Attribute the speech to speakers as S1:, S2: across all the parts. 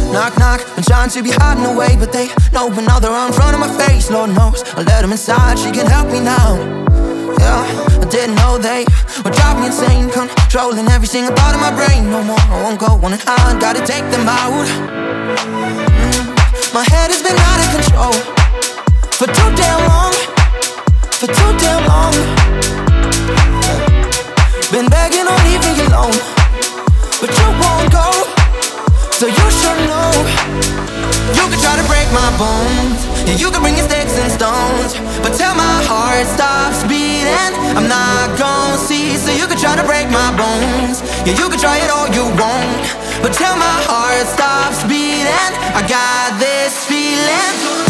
S1: Knock, knock, I'm trying to be hiding away, but they know when now they're in front of my face. Lord knows I let them inside, she can help me now. Yeah, I didn't know they would drive me insane, controlling every single part of my brain. No more, I won't go on and hide, gotta take them out. My head has been out of control for too damn long, for too damn long. Been begging on leaving you alone, but you won't go, so you should know. You can try to break my bones, yeah, you can bring your sticks and stones, but till my heart stops beating, I'm not gon' see. So you can try to break my bones, yeah, you can try it all you want, but till my heart stops beating, I got this feeling.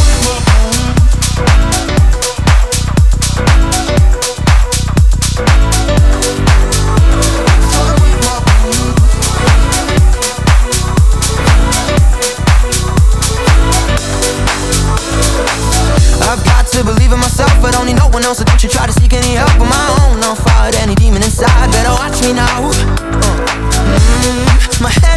S1: I've got to believe in myself, but only no one else. So don't you try to seek any help on my own. I'll fight any demon inside, better watch me now. My head